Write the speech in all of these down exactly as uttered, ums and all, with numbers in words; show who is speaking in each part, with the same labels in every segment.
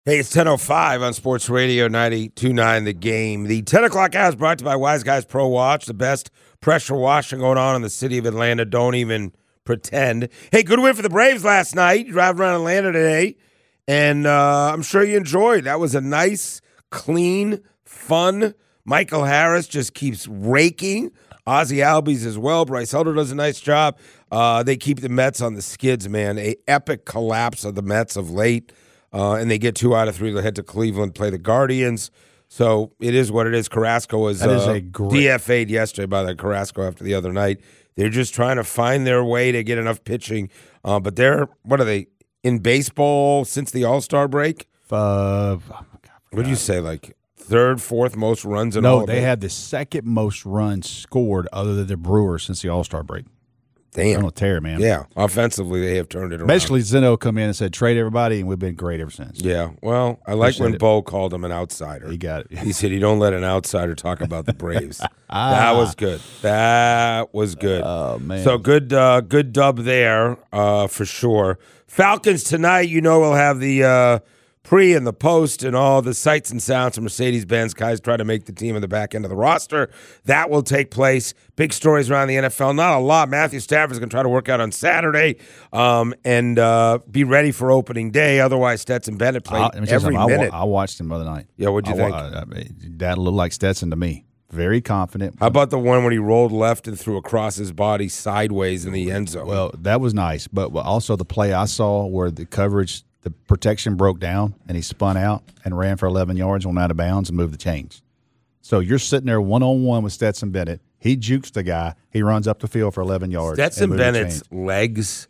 Speaker 1: Hey, it's ten oh five on Sports Radio ninety-two point nine The Game. The ten o'clock hour is brought to you by Wise Guys Pro Wash, the best pressure washing going on in the city of Atlanta. Don't even pretend. Hey, good win for the Braves last night. You drive around Atlanta today, and uh, I'm sure you enjoyed. That was a nice, clean, fun. Michael Harris just keeps raking. Ozzie Albies as well. Bryce Elder does a nice job. Uh, they keep the Mets on the skids, man. A epic collapse of the Mets of late. Uh, and they get two out of three. They head to Cleveland, play the Guardians. So it is what it is. Carrasco was uh, a great... D F A'd yesterday by the Carrasco after the other night. They're just trying to find their way to get enough pitching. Uh, but they're, what are they, in baseball since the All-Star break?
Speaker 2: Uh, oh
Speaker 1: what did you say, like third, fourth most runs in
Speaker 2: no,
Speaker 1: all
Speaker 2: No, they
Speaker 1: it?
Speaker 2: had the second most runs scored other than the Brewers since the All-Star break.
Speaker 1: Damn.
Speaker 2: On a tear, man.
Speaker 1: Yeah. Offensively, they have turned it around.
Speaker 2: Basically, Zeno come in and said, trade everybody, and we've been great ever since.
Speaker 1: Yeah. Well, I like
Speaker 2: Appreciate
Speaker 1: when
Speaker 2: it.
Speaker 1: Bo called him an outsider.
Speaker 2: He got it.
Speaker 1: He said, you don't let an outsider talk about the Braves. That was good. That was good.
Speaker 2: Oh, man.
Speaker 1: So good uh, good dub there uh, for sure. Falcons tonight, you know, we'll have the uh, pre and the post and all the sights and sounds from Mercedes-Benz. Guys try to make the team in the back end of the roster. That will take place. Big stories around the N F L. Not a lot. Matthew Stafford's going to try to work out on Saturday um, and uh, be ready for opening day. Otherwise, Stetson Bennett played
Speaker 2: I,
Speaker 1: every
Speaker 2: I,
Speaker 1: minute.
Speaker 2: I watched him the other night.
Speaker 1: Yeah, what'd you
Speaker 2: I,
Speaker 1: think?
Speaker 2: I, I, that looked like Stetson to me. Very confident.
Speaker 1: How about the one when he rolled left and threw across his body sideways in the end zone?
Speaker 2: Well, that was nice. But also the play I saw where the coverage, the protection broke down, and he spun out and ran for eleven yards, went out of bounds, and moved the chains. So you're sitting there one-on-one with Stetson Bennett. He jukes the guy. He runs up the field for eleven yards.
Speaker 1: Stetson Bennett's legs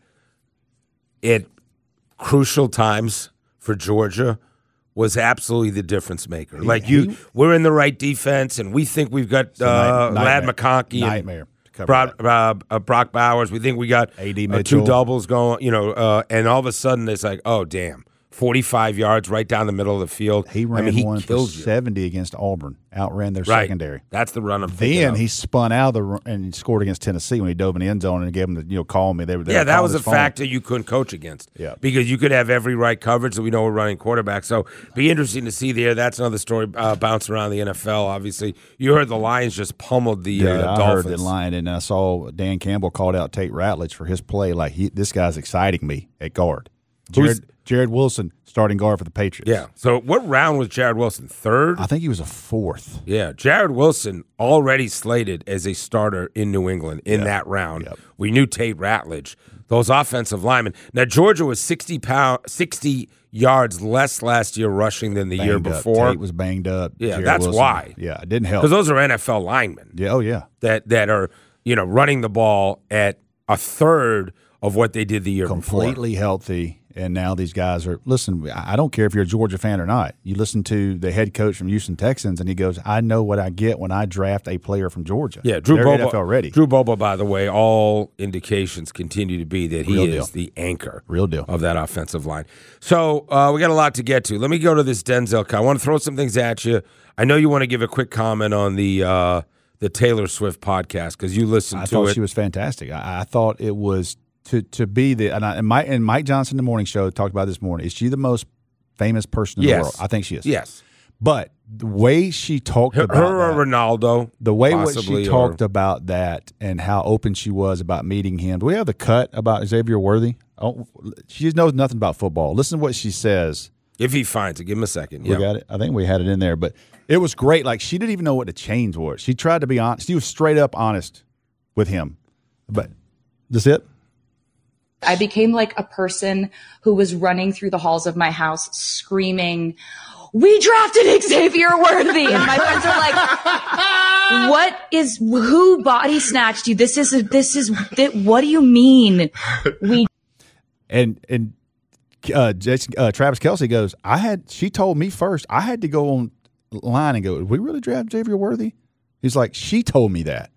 Speaker 1: at crucial times for Georgia was absolutely the difference maker. He, like you, he, we're in the right defense, and we think we've got uh, Lad McConkey
Speaker 2: nightmare.
Speaker 1: and Brock, uh, uh, Brock Bowers. We think we got
Speaker 2: A D
Speaker 1: uh, two doubles going, you know, uh, and all of a sudden it's like, oh, damn. forty-five yards right down the middle of the field.
Speaker 2: He ran
Speaker 1: I mean, he
Speaker 2: one for seventy against Auburn, outran their
Speaker 1: right.
Speaker 2: secondary.
Speaker 1: That's the run of
Speaker 2: Then he spun out of the and scored against Tennessee when he dove in the end zone and gave him the, you know, call me. They were, they
Speaker 1: yeah,
Speaker 2: were
Speaker 1: that was a
Speaker 2: phone.
Speaker 1: factor you couldn't coach against.
Speaker 2: Yeah.
Speaker 1: Because you could have every right coverage that we know we're running quarterback. So be interesting to see there. That's another story uh, bouncing around the N F L, obviously. You heard the Lions just pummeled the
Speaker 2: Dude,
Speaker 1: uh,
Speaker 2: I
Speaker 1: Dolphins.
Speaker 2: heard the Lion, and I saw Dan Campbell called out Tate Ratledge for his play. Like, he, this guy's exciting me at guard. Jared, Jared Wilson, starting guard for the Patriots.
Speaker 1: Yeah. So what round was Jared Wilson? Third?
Speaker 2: I think he was a fourth.
Speaker 1: Yeah. Jared Wilson already slated as a starter in New England in
Speaker 2: yep.
Speaker 1: that round.
Speaker 2: Yep.
Speaker 1: We knew Tate Ratledge, those offensive linemen. Now, Georgia was sixty pound, sixty yards less last year rushing than the
Speaker 2: banged
Speaker 1: year
Speaker 2: up.
Speaker 1: before.
Speaker 2: Tate was banged up.
Speaker 1: Yeah,
Speaker 2: Jared
Speaker 1: that's
Speaker 2: Wilson.
Speaker 1: why.
Speaker 2: Yeah, it didn't help.
Speaker 1: Because those are N F L linemen.
Speaker 2: Yeah, oh, yeah.
Speaker 1: That, that are, you know, running the ball at a third of what they did the year before.
Speaker 2: Completely healthy. And now these guys are – listen, I don't care if you're a Georgia fan or not. You listen to the head coach from Houston Texans, and he goes, I know what I get when I draft a player from Georgia.
Speaker 1: Yeah, Drew
Speaker 2: They're
Speaker 1: Bobo,
Speaker 2: N F L ready.
Speaker 1: Drew Bobo, by the way, all indications continue to be that he
Speaker 2: Real
Speaker 1: is
Speaker 2: deal.
Speaker 1: the anchor
Speaker 2: Real deal.
Speaker 1: of that offensive line. So uh, we got a lot to get to. Let me go to this Denzel. I want to throw some things at you. I know you want to give a quick comment on the uh, the Taylor Swift podcast because you listened
Speaker 2: I
Speaker 1: to it.
Speaker 2: I thought she was fantastic. I, I thought it was – To to be the and, I, and Mike and Mike Johnson, the morning show, talked about this morning. Is she the most famous person in
Speaker 1: yes.
Speaker 2: the world? I think she is.
Speaker 1: Yes,
Speaker 2: but the way she talked
Speaker 1: her,
Speaker 2: about
Speaker 1: her or
Speaker 2: that,
Speaker 1: Ronaldo,
Speaker 2: the way what
Speaker 1: possibly,
Speaker 2: she talked
Speaker 1: or,
Speaker 2: about that and how open she was about meeting him. Do we have the cut about Xavier Worthy? Oh, she knows nothing about football. Listen to what she says.
Speaker 1: If he finds it, give him a second.
Speaker 2: We
Speaker 1: Yeah,
Speaker 2: got it. I think we had it in there, but it was great. Like she didn't even know what the change was. She tried to be honest. She was straight up honest with him. But that's it.
Speaker 3: I became like a person who was running through the halls of my house screaming, we drafted Xavier Worthy. And my friends are like, what is, who body snatched you? This is, this is, what do you mean? We,
Speaker 2: and, and, uh, Jason, uh, Travis Kelce goes, I had, she told me first, I had to go online and go, did we really draft Xavier Worthy? He's like, she told me that.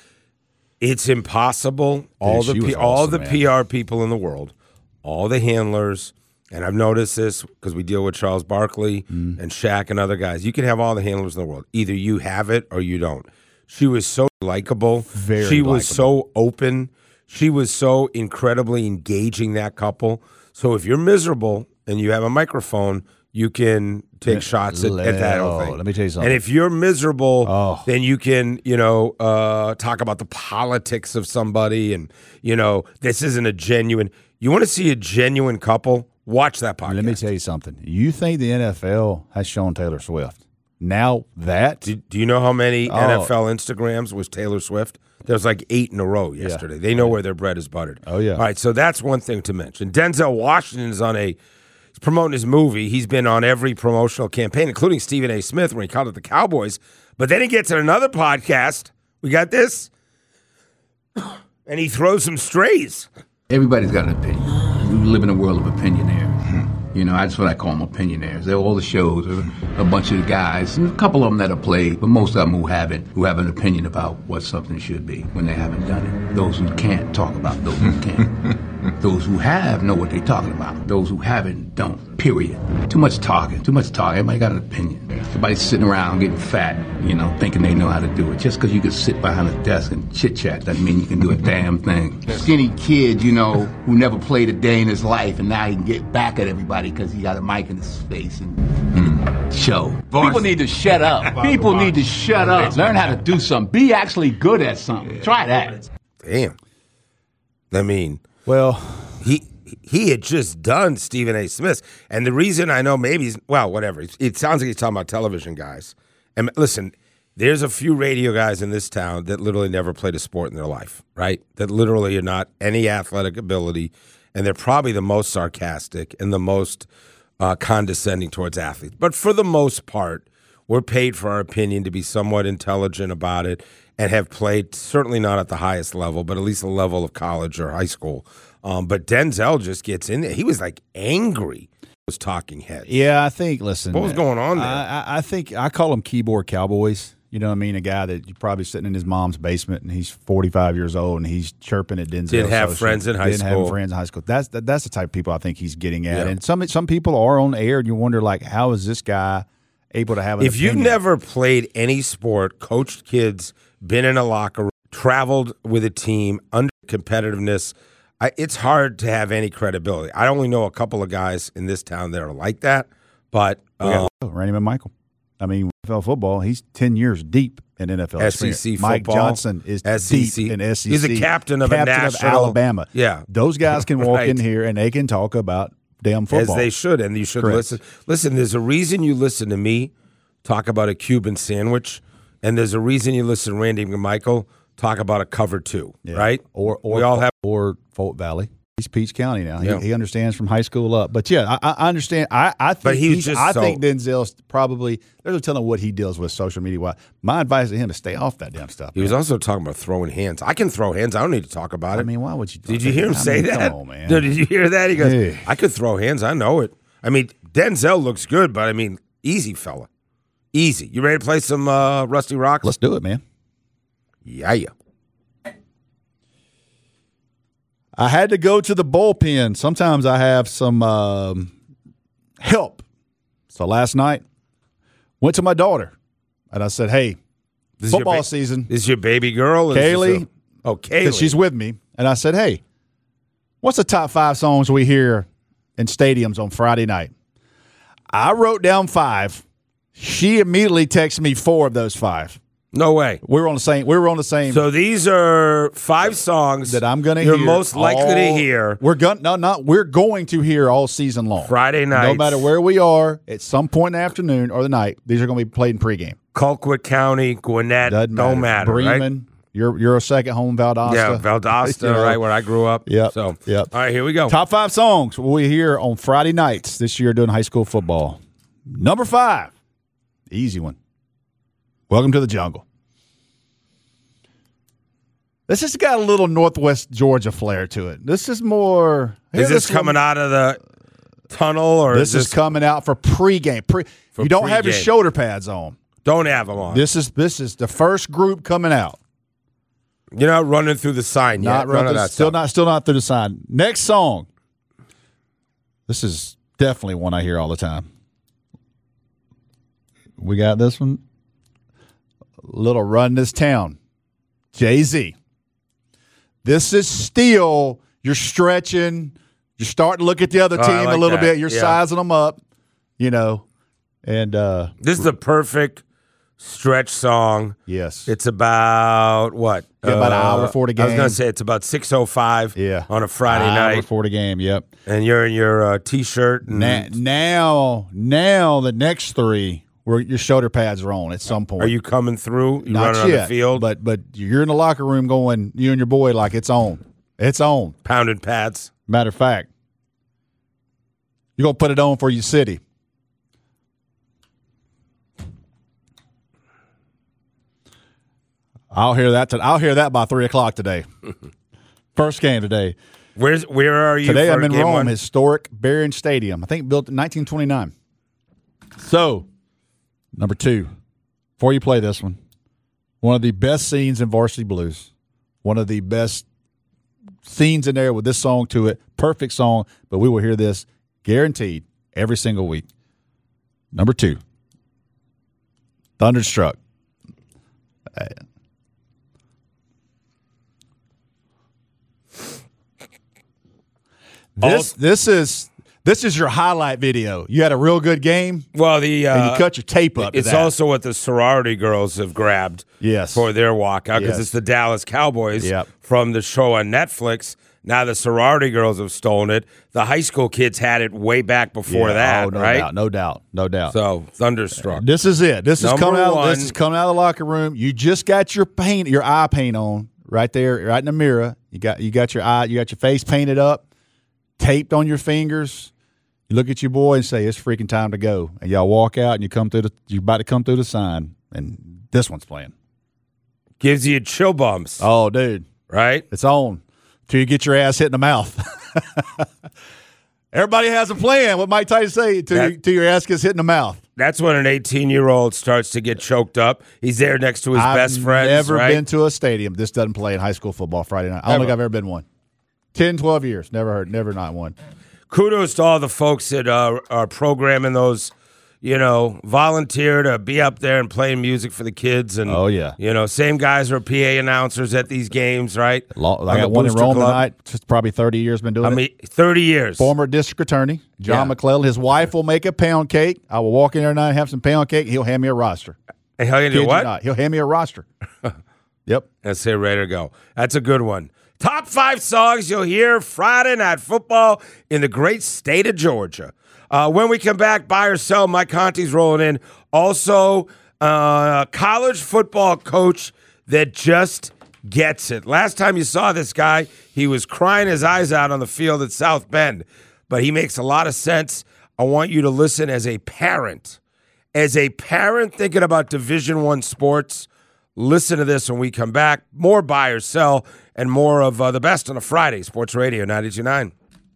Speaker 1: It's impossible. Dude, all the P- all
Speaker 2: awesome,
Speaker 1: the
Speaker 2: man.
Speaker 1: P R people in the world, all the handlers, and I've noticed this because we deal with Charles Barkley mm. and Shaq and other guys. You can have all the handlers in the world. Either you have it or you don't. She was so likable.
Speaker 2: Very
Speaker 1: She was
Speaker 2: likable.
Speaker 1: so open. She was so incredibly engaging, that couple. So if you're miserable and you have a microphone, you can take shots at, at that whole thing.
Speaker 2: Let me tell you something.
Speaker 1: And if you're miserable,
Speaker 2: Oh.
Speaker 1: then you can, you know, uh, talk about the politics of somebody, and you know, this isn't a genuine. You want to see a genuine couple? Watch that podcast.
Speaker 2: Let me tell you something. You think the N F L has shown Taylor Swift? Now that
Speaker 1: Do, do you know how many
Speaker 2: Oh.
Speaker 1: N F L Instagrams was Taylor Swift? There was like eight in a row yesterday. They know where their bread is buttered.
Speaker 2: Oh, yeah.
Speaker 1: All right, so that's one thing to mention. Denzel Washington is on a he's promoting his movie. He's been on every promotional campaign, including Stephen A. Smith when he called it the Cowboys. But then he gets in another podcast. We got this, and he throws some strays.
Speaker 4: Everybody's got an opinion. We live in a world of opinionaires. You know, that's what I call them, opinionaires. They're all the shows, a bunch of guys, and a couple of them that have played, but most of them who haven't, who have an opinion about what something should be when they haven't done it. Those who can't talk about those who can. Those who have know what they're talking about. Those who haven't don't. Period. Too much talking. Too much talking. Everybody got an opinion. Everybody's sitting around getting fat, you know, thinking they know how to do it. Just because you can sit behind a desk and chit-chat doesn't mean you can do a damn thing. Skinny kid, you know, who never played a day in his life, and now he can get back at everybody because he got a mic in his face and mm, show. People need to shut up. People need to shut up. Learn how to do something. Be actually good at something. Try that.
Speaker 1: Damn. I mean,
Speaker 2: well,
Speaker 1: he he had just done Stephen A. Smith, and the reason I know maybe he's, well, whatever. It sounds like he's talking about television guys. And listen, there's a few radio guys in this town that literally never played a sport in their life, right? That literally are not any athletic ability, and they're probably the most sarcastic and the most uh, condescending towards athletes. But for the most part, we're paid for our opinion to be somewhat intelligent about it and have played, certainly not at the highest level, but at least a level of college or high school. Um, but Denzel just gets in there. He was like angry. Was talking heads.
Speaker 2: Yeah, I think, listen.
Speaker 1: What was going on there?
Speaker 2: I, I, I think I call them keyboard cowboys. You know what I mean? A guy that you're probably sitting in his mom's basement and he's forty-five years old and he's chirping at Denzel.
Speaker 1: Didn't have
Speaker 2: Social.
Speaker 1: friends in high
Speaker 2: Didn't
Speaker 1: school.
Speaker 2: have friends in high school. That's that, that's the type of people I think he's getting at.
Speaker 1: Yeah.
Speaker 2: And some some people are on air and you wonder, like, how is this guy able to have an
Speaker 1: If you've
Speaker 2: opinion?
Speaker 1: never played any sport, coached kids, been in a locker room, traveled with a team, under competitiveness, I, it's hard to have any credibility. I only know a couple of guys in this town that are like that, but um,
Speaker 2: Oh, Randy McMichael. I mean, N F L football, he's ten years deep in N F L
Speaker 1: S E C
Speaker 2: experience. Mike
Speaker 1: football,
Speaker 2: Johnson is
Speaker 1: S E C.
Speaker 2: deep in S E C.
Speaker 1: He's a captain of a
Speaker 2: captain
Speaker 1: national-
Speaker 2: of Alabama.
Speaker 1: Yeah.
Speaker 2: Those guys can walk
Speaker 1: Right.
Speaker 2: in here and they can talk about damn football.
Speaker 1: as they should, and you should
Speaker 2: Correct.
Speaker 1: listen. Listen, there's a reason you listen to me talk about a Cuban sandwich, and there's a reason you listen to Randy McMichael talk about a cover two,
Speaker 2: Yeah.
Speaker 1: right?
Speaker 2: Or, or
Speaker 1: we all have.
Speaker 2: or Fort Valley. He's Peach County now.
Speaker 1: Yeah.
Speaker 2: He, he understands from high school up. But yeah, I, I understand. I, I think
Speaker 1: But he's
Speaker 2: he's,
Speaker 1: just
Speaker 2: I
Speaker 1: so-
Speaker 2: think Denzel's probably there's no telling what he deals with social media. Wise. My advice to him is stay off that damn stuff.
Speaker 1: He was
Speaker 2: man.
Speaker 1: also talking about throwing hands. I can throw hands. I don't need to talk about it.
Speaker 2: I mean, why would you?
Speaker 1: Did you hear him
Speaker 2: I
Speaker 1: say
Speaker 2: mean,
Speaker 1: that?
Speaker 2: Come on, man.
Speaker 1: No, did you hear that? He goes,
Speaker 2: Yeah.
Speaker 1: I could throw hands. I know it. I mean, Denzel looks good, but I mean, easy fella. Easy. You ready to play some uh, Rusty Rocks?
Speaker 2: Let's do it, man.
Speaker 1: Yeah, yeah.
Speaker 2: I had to go to the bullpen. Sometimes I have some um, help. So last night, went to my daughter, and I said, "Hey,
Speaker 1: This is your
Speaker 2: football
Speaker 1: ba-
Speaker 2: season."
Speaker 1: This is your baby girl? Is this
Speaker 2: Kaylee.
Speaker 1: a- oh,
Speaker 2: Because
Speaker 1: Kaylee.
Speaker 2: she's with me. And I said, hey, what's the top five songs we hear in stadiums on Friday night? I wrote down five. She immediately texted me four of those five.
Speaker 1: No way.
Speaker 2: We were on the same. We were on the same.
Speaker 1: So these are five songs
Speaker 2: that I'm going to
Speaker 1: you're
Speaker 2: hear.
Speaker 1: most likely
Speaker 2: all-
Speaker 1: to hear
Speaker 2: We're going. No, not. We're going to hear all season long.
Speaker 1: Friday night.
Speaker 2: No matter where we are, at some point in the afternoon or the night, these are going to be played in pregame.
Speaker 1: Colquitt County, Gwinnett,
Speaker 2: Doesn't
Speaker 1: don't matter, right?
Speaker 2: Bremen. You're you're a second home Valdosta.
Speaker 1: Yeah, Valdosta,
Speaker 2: You know.
Speaker 1: right where I grew up.
Speaker 2: Yep,
Speaker 1: So,
Speaker 2: yep.
Speaker 1: all right, here we go.
Speaker 2: Top five songs we hear on Friday nights this year during high school football. Number five, easy one. Welcome to the Jungle. This has got a little Northwest Georgia flair to it. This is more.
Speaker 1: Is this coming out of the tunnel, or
Speaker 2: This
Speaker 1: is this
Speaker 2: is coming out for pregame. Pre,
Speaker 1: For
Speaker 2: you don't have your
Speaker 1: pregame.
Speaker 2: shoulder pads on.
Speaker 1: Don't have them on.
Speaker 2: This is this is the first group coming out.
Speaker 1: You're not running through the sign yet.
Speaker 2: Not
Speaker 1: None
Speaker 2: running,
Speaker 1: of that
Speaker 2: still
Speaker 1: stuff.
Speaker 2: not still not through the sign. Next song. This is definitely one I hear all the time. We got this one. Little Run This Town. Jay-Z. This is still, you're stretching, you're starting to look at the other
Speaker 1: Oh, I
Speaker 2: team
Speaker 1: like
Speaker 2: a little
Speaker 1: that.
Speaker 2: bit, you're
Speaker 1: Yeah.
Speaker 2: sizing them up. you know, and uh,
Speaker 1: This is the perfect stretch song.
Speaker 2: yes,
Speaker 1: It's about what?
Speaker 2: Yeah, about an hour before the
Speaker 1: I was
Speaker 2: game.
Speaker 1: going to say it's about six oh five
Speaker 2: yeah,
Speaker 1: on a Friday
Speaker 2: hour
Speaker 1: night.
Speaker 2: before the game. Yep.
Speaker 1: And you're in your uh, T-shirt. And
Speaker 2: Na- now, now the next three, where your shoulder pads are on at some point.
Speaker 1: Are you coming through? You
Speaker 2: Not
Speaker 1: running on
Speaker 2: yet,
Speaker 1: the field?
Speaker 2: but but you're in the locker room going, you and your boy, like it's on, it's on.
Speaker 1: Pounding pads.
Speaker 2: Matter of fact, you're gonna put it on for your city. I'll hear that. To, I'll hear that by three o'clock today. First game today.
Speaker 1: Where's where are you?
Speaker 2: Today
Speaker 1: for
Speaker 2: I'm in
Speaker 1: game
Speaker 2: Rome,
Speaker 1: one?
Speaker 2: historic Barron Stadium. I think built in nineteen twenty-nine. So, number two, before you play this one, one of the best scenes in Varsity Blues. One of the best scenes in there with this song to it. Perfect song, but we will hear this guaranteed every single week. Number two, Thunderstruck. Uh, This this is this is your highlight video. You had a real good game,
Speaker 1: Well, the uh,
Speaker 2: and you cut your tape up. to
Speaker 1: it's
Speaker 2: that.
Speaker 1: also what the sorority girls have grabbed
Speaker 2: Yes.
Speaker 1: for their walkout because
Speaker 2: Yes.
Speaker 1: it's the Dallas Cowboys
Speaker 2: Yep.
Speaker 1: from the show on Netflix. Now the sorority girls have stolen it. The high school kids had it way back before
Speaker 2: Yeah,
Speaker 1: that,
Speaker 2: oh, no
Speaker 1: right?
Speaker 2: doubt, no doubt, no doubt.
Speaker 1: So Thunderstruck.
Speaker 2: This is it. This is
Speaker 1: Number
Speaker 2: coming out.
Speaker 1: one.
Speaker 2: This is coming out of the locker room. You just got your paint, your eye paint on right there, right in the mirror. You got you got your eye, you got your face painted up, taped on your fingers. You look at your boy and say, "It's freaking time to go." And y'all walk out and you come through the. You're about to come through the sign, and this one's playing.
Speaker 1: Gives you chill bumps,
Speaker 2: Oh, dude,
Speaker 1: right?
Speaker 2: it's on till you get your ass hit in the mouth. Everybody has a plan. What Mike Tyson say? Till,
Speaker 1: That-
Speaker 2: you, till your ass gets hit in the mouth.
Speaker 1: That's when an eighteen-year-old starts to get choked up. He's there next to his
Speaker 2: I've
Speaker 1: best friends,
Speaker 2: never
Speaker 1: right?
Speaker 2: been to a stadium. This doesn't play in high school football Friday night. I don't
Speaker 1: Ever.
Speaker 2: think I've ever been one. ten, twelve years. Never heard. Never not one.
Speaker 1: Kudos to all the folks that uh, are programming those, you know, volunteer to be up there and playing music for the kids. And
Speaker 2: Oh, yeah.
Speaker 1: you know, same guys are P A announcers at these games, right?
Speaker 2: Law,
Speaker 1: On
Speaker 2: I
Speaker 1: the
Speaker 2: got one in
Speaker 1: Booster
Speaker 2: Rome
Speaker 1: Club.
Speaker 2: tonight. Just probably thirty years been doing
Speaker 1: I
Speaker 2: it.
Speaker 1: mean, thirty years.
Speaker 2: Former district attorney John
Speaker 1: Yeah.
Speaker 2: McClellan. His wife will make a pound cake. I will walk in there tonight and have some pound cake. He'll hand me a roster.
Speaker 1: Hey, hell, you
Speaker 2: Kid
Speaker 1: do
Speaker 2: you
Speaker 1: what?
Speaker 2: not. He'll hand me a roster. Yep.
Speaker 1: Let's say ready to go. That's a good one. Top five songs you'll hear Friday Night Football in the great state of Georgia. Uh, when we come back, buy or sell, Mike Conti's rolling in. Also, uh, college football coach that just gets it. Last time you saw this guy, he was crying his eyes out on the field at South Bend, but he makes a lot of sense. I want you to listen as a parent. As a parent thinking about Division One sports, listen to this when we come back. More buy or sell and more of uh, the best on a Friday. Sports Radio ninety-two point nine.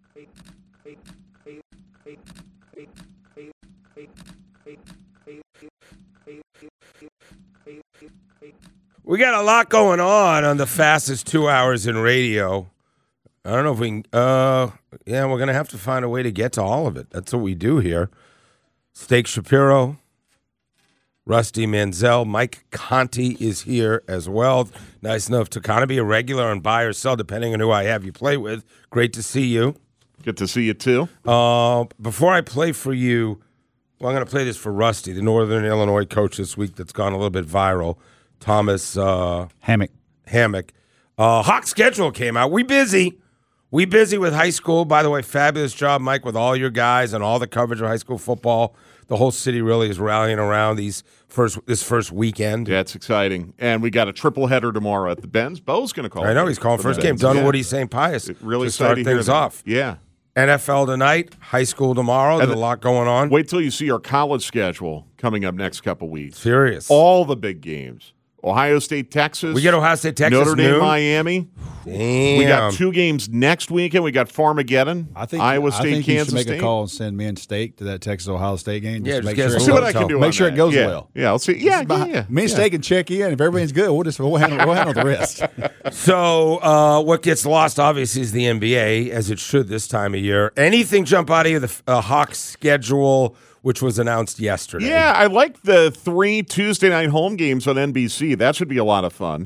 Speaker 1: We got a lot going on on the fastest two hours in radio. I don't know if we can, uh, yeah, we're going to have to find a way to get to all of it. That's what we do here. Steak Shapiro, Rusty Manziel, Mike Conti is here as well. Nice enough to kind of be a regular on buy or sell, depending on who I have you play with. Great to see you.
Speaker 5: Good to see you, too.
Speaker 1: Uh, before I play for you, well, I'm going to play this for Rusty, the Northern Illinois coach this week that's gone a little bit viral, Thomas uh,
Speaker 2: Hammock.
Speaker 1: Hammock. Uh, Hawk schedule came out. We busy. We busy with high school. By the way, fabulous job, Mike, with all your guys and all the coverage of high school football. The whole city really is rallying around these first this first weekend.
Speaker 5: Yeah, it's exciting. And we got a triple header tomorrow at the Benz. Bo's going to call.
Speaker 1: I know he's calling
Speaker 5: for the
Speaker 1: first game.
Speaker 5: Benz.
Speaker 1: Dunwoody,
Speaker 5: Yeah.
Speaker 1: Saint Pius.
Speaker 5: Really
Speaker 1: to start
Speaker 5: excited to hear
Speaker 1: things
Speaker 5: that.
Speaker 1: off.
Speaker 5: Yeah.
Speaker 1: N F L tonight, high school tomorrow. There's a
Speaker 5: the-
Speaker 1: lot going on.
Speaker 5: Wait till you see our college schedule coming up next couple weeks.
Speaker 1: Serious.
Speaker 5: All the big games. Ohio State, Texas.
Speaker 1: We get Ohio State, Texas,
Speaker 5: Notre Dame,
Speaker 1: noon.
Speaker 5: Miami.
Speaker 1: Damn.
Speaker 5: We got two games next weekend. We got Farmageddon.
Speaker 2: I think
Speaker 5: Iowa
Speaker 2: I
Speaker 5: State,
Speaker 2: think you
Speaker 5: Kansas
Speaker 2: should make
Speaker 5: State.
Speaker 2: a call and send me and Steak to that Texas Ohio State game.
Speaker 1: Yeah,
Speaker 2: Just to
Speaker 1: just
Speaker 2: make
Speaker 1: get
Speaker 2: sure
Speaker 1: us
Speaker 5: I'll see
Speaker 1: a
Speaker 5: what
Speaker 1: little
Speaker 5: I can do.
Speaker 2: Make
Speaker 5: on
Speaker 2: sure
Speaker 5: that.
Speaker 2: it goes
Speaker 5: yeah.
Speaker 2: well.
Speaker 5: Yeah, I'll see. Yeah, yeah, yeah.
Speaker 2: Me and
Speaker 5: yeah.
Speaker 2: Steak can check in. If everything's good, we'll just we'll handle, we'll handle the rest.
Speaker 1: So uh, what gets lost, obviously, is the N B A, as it should this time of year. Anything jump out of you, the uh, Hawks schedule, which was announced yesterday?
Speaker 5: Yeah, I like the three Tuesday night home games on N B C. That should be a lot of fun.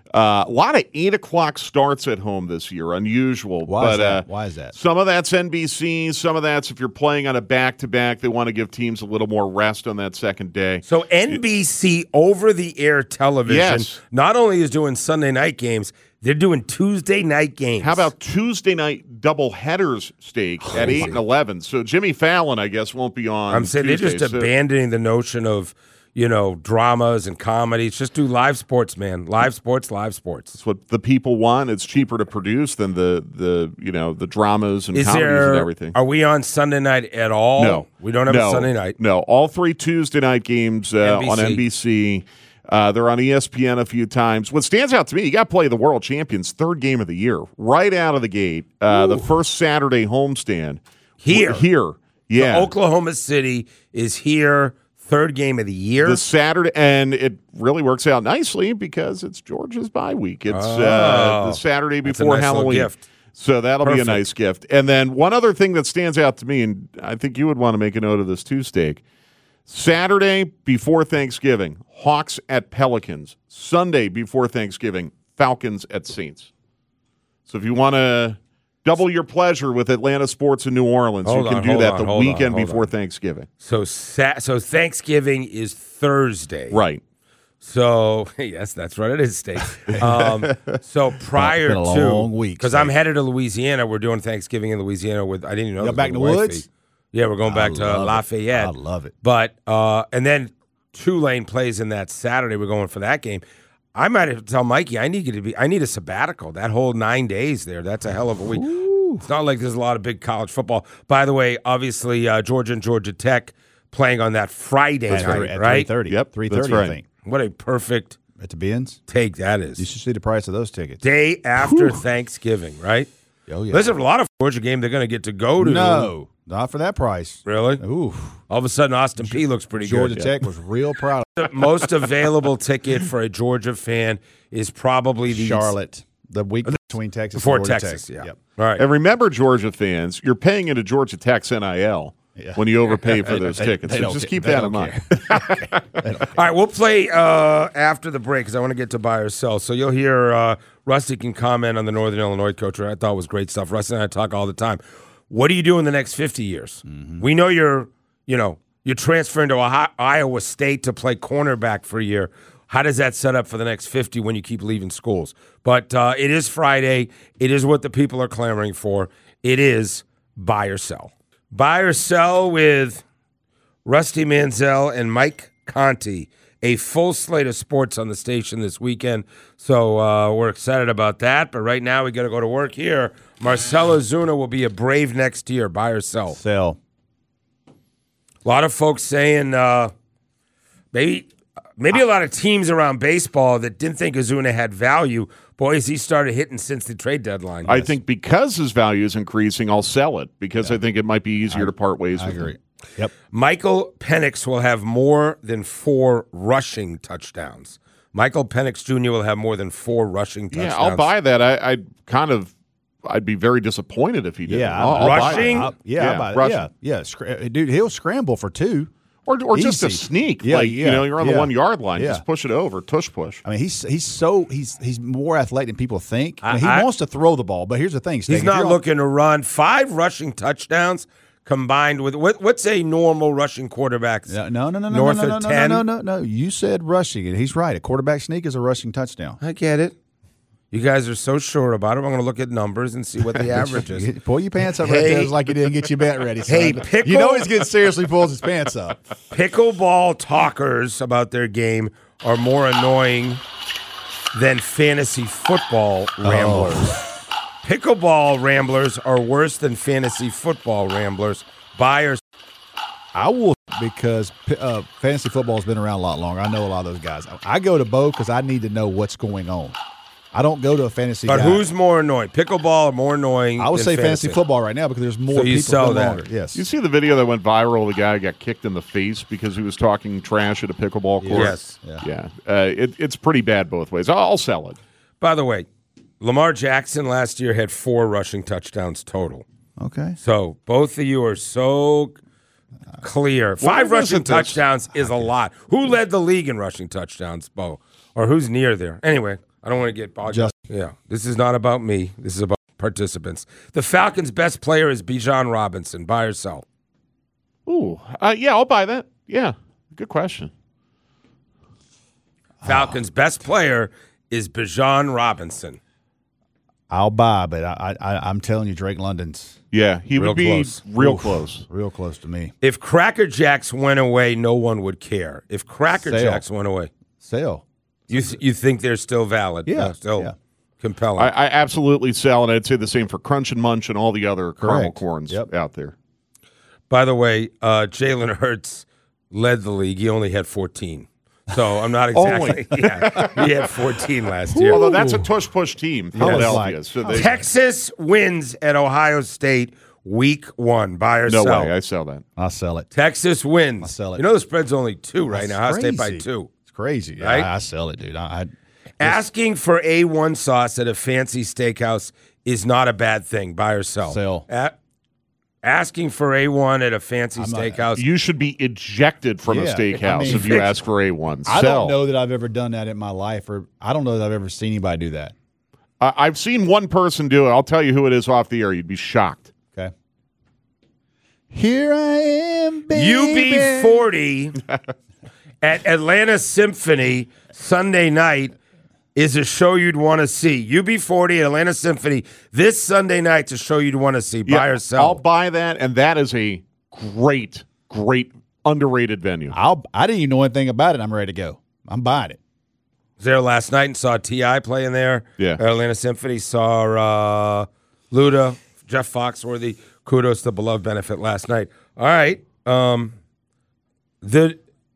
Speaker 5: Uh, a lot of eight o'clock starts at home this year, unusual.
Speaker 2: Why
Speaker 5: but,
Speaker 2: is that?
Speaker 5: Uh,
Speaker 2: Why is that?
Speaker 5: Some of that's N B C. Some of that's if you're playing on a back-to-back, they want to give teams a little more rest on that second day.
Speaker 1: So N B C over-the-air television
Speaker 5: Yes.
Speaker 1: not only is doing Sunday night games, they're doing Tuesday night games.
Speaker 5: How about Tuesday night double headers stake at eight and eleven? So Jimmy Fallon, I guess, won't be on.
Speaker 1: I'm saying
Speaker 5: Tuesday,
Speaker 1: they're just
Speaker 5: so-
Speaker 1: abandoning the notion of, you know, dramas and comedies. Just do live sports, man. Live sports, live sports.
Speaker 5: It's what the people want. It's cheaper to produce than the the you know the dramas and
Speaker 1: Is
Speaker 5: comedies
Speaker 1: there?
Speaker 5: and everything.
Speaker 1: Are we on Sunday night at all?
Speaker 5: No,
Speaker 1: we don't have
Speaker 5: no,
Speaker 1: a Sunday night.
Speaker 5: No, all three Tuesday night games uh,
Speaker 1: N B C.
Speaker 5: on N B C. Uh, they're on E S P N a few times. What stands out to me, you got to play the world champions' third game of the year right out of the gate. Uh, the first Saturday homestand
Speaker 1: Here.
Speaker 5: here, yeah.
Speaker 1: So Oklahoma City is here. Third game of the year.
Speaker 5: The Saturday, and it really works out nicely because it's Georgia's bye week. It's uh,
Speaker 1: Oh.
Speaker 5: the Saturday
Speaker 1: That's a
Speaker 5: before
Speaker 1: nice little
Speaker 5: Halloween.
Speaker 1: gift.
Speaker 5: So that'll be a
Speaker 1: Perfect.
Speaker 5: nice gift. And then one other thing that stands out to me, and I think you would want to make a note of this too, Steak. Saturday before Thanksgiving, Hawks at Pelicans. Sunday before Thanksgiving, Falcons at Saints. So if you want to double your pleasure with Atlanta sports in New Orleans,
Speaker 1: Hold
Speaker 5: you can
Speaker 1: on,
Speaker 5: do
Speaker 1: hold
Speaker 5: that
Speaker 1: on,
Speaker 5: the
Speaker 1: hold on,
Speaker 5: weekend
Speaker 1: hold
Speaker 5: before
Speaker 1: on.
Speaker 5: Thanksgiving.
Speaker 1: so sa- so Thanksgiving is Thursday.
Speaker 5: Right.
Speaker 1: So yes, that's right. It is steak. Um, so prior
Speaker 2: been a
Speaker 1: to
Speaker 2: long week,
Speaker 1: because I'm
Speaker 2: Steak.
Speaker 1: headed to Louisiana. We're doing Thanksgiving in Louisiana with I didn't even know.
Speaker 2: You
Speaker 1: this
Speaker 2: back
Speaker 1: was
Speaker 2: in the
Speaker 1: my
Speaker 2: woods?
Speaker 1: wifey. Yeah, we're going back
Speaker 2: I
Speaker 1: to
Speaker 2: love it.
Speaker 1: Lafayette.
Speaker 2: I love it.
Speaker 1: But uh, and then Tulane plays in that Saturday. We're going for that game. I might have to tell Mikey I need you to be. I need a sabbatical. That whole nine days there. That's a hell of a week. It's not like there's a lot of big college football. By the way, obviously uh, Georgia and Georgia Tech playing on that Friday
Speaker 2: That's
Speaker 1: night,
Speaker 2: right. At
Speaker 1: right?
Speaker 2: three thirty.
Speaker 5: Yep,
Speaker 2: three
Speaker 5: that's
Speaker 2: thirty.
Speaker 5: right.
Speaker 2: I think
Speaker 1: What a perfect
Speaker 2: at the Benz.
Speaker 1: take that
Speaker 2: You
Speaker 1: is.
Speaker 2: should see the price of those tickets.
Speaker 1: Day after Thanksgiving, right?
Speaker 2: Oh yeah.
Speaker 1: Listen, a lot of Georgia game they're going to get to go to.
Speaker 2: No, not for that price.
Speaker 1: Really?
Speaker 2: Ooh,
Speaker 1: All of a sudden, Austin P looks pretty
Speaker 2: Georgia
Speaker 1: good.
Speaker 2: Tech was real proud.
Speaker 1: The most available ticket for a Georgia fan is probably the
Speaker 2: Charlotte, the week between Texas
Speaker 1: before
Speaker 2: and Georgia
Speaker 1: Texas.
Speaker 2: Tech.
Speaker 1: Yeah.
Speaker 2: Yep.
Speaker 1: All right.
Speaker 5: And remember, Georgia fans, you're paying into Georgia Tech's N I L
Speaker 2: Yeah.
Speaker 5: when you overpay for those
Speaker 2: They-
Speaker 5: tickets.
Speaker 2: they
Speaker 5: So
Speaker 2: don't
Speaker 5: just
Speaker 2: ca-
Speaker 5: keep
Speaker 2: they
Speaker 5: that in
Speaker 2: don't
Speaker 5: mind.
Speaker 1: All right, we'll play uh, after the break because I want to get to buy or sell. So you'll hear uh, Rusty can comment on the Northern Illinois coach, which I thought was great stuff. Rusty and I talk all the time. What do you do in the next fifty years?
Speaker 2: Mm-hmm.
Speaker 1: We know you're, you know, you're transferring to Ohio- Iowa State to play cornerback for a year. How does that set up for the next fifty when you keep leaving schools? But uh, it is Friday. It is what the people are clamoring for. It is buy or sell. Buy or sell with Rusty Manziel and Mike Conti. A full slate of sports on the station this weekend. So uh, we're excited about that. But right now we got to go to work here. Marcelo Zuna will be a Brave next year. Buy or sell?
Speaker 2: Sell.
Speaker 1: A lot of folks saying uh, maybe maybe a lot of teams around baseball that didn't think Ozuna had value. Boy, has he started hitting since the trade deadline.
Speaker 5: I think because his value is increasing, I'll sell it because I think it might be easier to part ways
Speaker 2: I
Speaker 5: with
Speaker 2: agree.
Speaker 5: him.
Speaker 2: Yep.
Speaker 1: Michael Penix will have more than four rushing touchdowns. Michael Penix Junior will have more than four rushing touchdowns.
Speaker 5: Yeah, I'll buy that. I, I'd kind of, I'd be very disappointed if he did.
Speaker 2: Yeah.
Speaker 5: I'll,
Speaker 2: I'll
Speaker 5: I'll
Speaker 2: buy
Speaker 5: buy
Speaker 2: it.
Speaker 1: Rushing?
Speaker 5: it.
Speaker 2: I'll- yeah.
Speaker 5: Yeah,
Speaker 2: I'll buy it.
Speaker 5: rushing.
Speaker 2: Yeah. Yeah. Scra- Dude, he'll scramble for two.
Speaker 5: Or, or just a
Speaker 2: Easy.
Speaker 5: sneak.
Speaker 2: Yeah,
Speaker 5: like,
Speaker 2: yeah,
Speaker 5: you know, you're on the
Speaker 2: yeah.
Speaker 5: one yard line.
Speaker 2: Yeah.
Speaker 5: Just push it over. Tush push.
Speaker 2: I mean, he's he's so he's he's more athletic than people think. I mean, he
Speaker 1: I-
Speaker 2: wants to throw the ball, but here's the thing: Stan,
Speaker 1: He's
Speaker 2: if
Speaker 1: not
Speaker 2: you're on-
Speaker 1: looking to run. Five rushing touchdowns combined with what, what's a normal rushing quarterback?
Speaker 2: No, no, no, no, no,
Speaker 1: North
Speaker 2: no, no,
Speaker 1: of
Speaker 2: no,
Speaker 1: ten?
Speaker 2: no, no, no, no. You said rushing, and he's right. A quarterback sneak is a rushing touchdown.
Speaker 1: I get it. You guys are so sure about it. I'm going to look at numbers and see what the average is.
Speaker 2: Pull your pants up right
Speaker 1: Hey.
Speaker 2: there. It's like you didn't get your bet ready. Son.
Speaker 1: Hey, pickle-
Speaker 2: You know he's getting seriously pulls his pants up.
Speaker 1: Pickleball talkers about their game are more annoying than fantasy football ramblers. Pickleball ramblers are worse than fantasy football ramblers. Buyers.
Speaker 2: I will because uh, fantasy football has been around a lot longer. I know a lot of those guys. I go to Bo because I need to know what's going on. I don't go to a fantasy.
Speaker 1: But
Speaker 2: guy.
Speaker 1: who's more annoying? Pickleball or more annoying?
Speaker 2: I would
Speaker 1: than
Speaker 2: say fantasy football right now because there's more
Speaker 1: So you
Speaker 2: people
Speaker 1: sell
Speaker 2: been
Speaker 1: that.
Speaker 2: longer. Yes.
Speaker 5: You see the video that went viral? The guy got kicked in the face because he was talking trash at a pickleball court.
Speaker 1: Yes.
Speaker 2: Yeah.
Speaker 5: Yeah. Uh, it, it's pretty bad both ways. I'll, I'll sell it.
Speaker 1: By the way, Lamar Jackson last year had four rushing touchdowns total.
Speaker 2: Okay.
Speaker 1: So both of you are so clear. Five
Speaker 5: Why
Speaker 1: rushing
Speaker 5: isn't this-
Speaker 1: touchdowns is a lot. Who led the league in rushing touchdowns, Bo? Or who's near there? Anyway, I don't want to get bogged
Speaker 2: Just-
Speaker 1: down. Yeah, this is not about me. This is about participants. The Falcons' best player is Bijan Robinson. Buy or sell?
Speaker 5: Ooh, uh, yeah, I'll buy that. Yeah, good question.
Speaker 1: Falcons' best player is Bijan Robinson.
Speaker 2: I'll buy, but I, I, I'm telling you, Drake London's
Speaker 5: Yeah, he
Speaker 1: Real
Speaker 5: would be
Speaker 1: close.
Speaker 5: real
Speaker 2: Oof.
Speaker 5: close.
Speaker 2: real close to me.
Speaker 1: If Cracker Jacks went away, no one would care. If Cracker
Speaker 2: Sale.
Speaker 1: Jacks went away,
Speaker 2: Sale.
Speaker 1: you th- you think they're still valid?
Speaker 2: Yeah,
Speaker 1: uh, still
Speaker 2: yeah.
Speaker 1: compelling.
Speaker 5: I, I absolutely sell, and I'd say the same for Crunch and Munch and all the other caramel
Speaker 2: Correct.
Speaker 5: corns
Speaker 2: Yep.
Speaker 5: out there.
Speaker 1: By the way, uh, Jalen Hurts led the league. He only had fourteen. So I'm not exactly. yeah, he had fourteen last year.
Speaker 5: Although that's a tush-push team, Philadelphia.
Speaker 2: Yes.
Speaker 5: So they,
Speaker 1: Texas wins at Ohio State week one. Buy or
Speaker 5: no
Speaker 1: sell?
Speaker 5: way, I sell that.
Speaker 2: I'll sell it.
Speaker 1: Texas wins.
Speaker 2: I'll sell it.
Speaker 1: You know the spread's only two right
Speaker 2: That's
Speaker 1: now. Ohio State by
Speaker 2: crazy.
Speaker 1: two.
Speaker 2: It's crazy. Yeah,
Speaker 1: Right?
Speaker 2: I, I sell it, dude. I, I
Speaker 1: Asking for A one sauce at a fancy steakhouse is not a bad thing. Buy or sell?
Speaker 2: Sell.
Speaker 1: A- asking for A one at a fancy
Speaker 2: I'm not-
Speaker 1: steakhouse.
Speaker 5: You should be ejected from a
Speaker 2: Yeah,
Speaker 5: steakhouse
Speaker 2: I mean-
Speaker 5: if you ask for A one.
Speaker 2: I
Speaker 5: Sell.
Speaker 2: don't know that I've ever done that in my life, or I don't know that I've ever seen anybody do that.
Speaker 5: I- I've seen one person do it. I'll tell you who it is off the air. You'd be shocked.
Speaker 2: Okay. Here I am, baby.
Speaker 1: U B forty at Atlanta Symphony Sunday night is a show you'd want to see. U B forty at Atlanta Symphony this Sunday night's a show you'd want to see. Buy
Speaker 5: Yeah,
Speaker 1: or sell?
Speaker 5: I'll buy that, and that is a great, great underrated venue.
Speaker 2: I'll. I didn't even know anything about it. I'm ready to go. I'm buying it.
Speaker 1: Was there last night and saw T I playing there.
Speaker 5: Yeah.
Speaker 1: At Atlanta Symphony. Saw uh, Luda, Jeff Foxworthy. Kudos to Beloved Benefit last night. All right. Um, the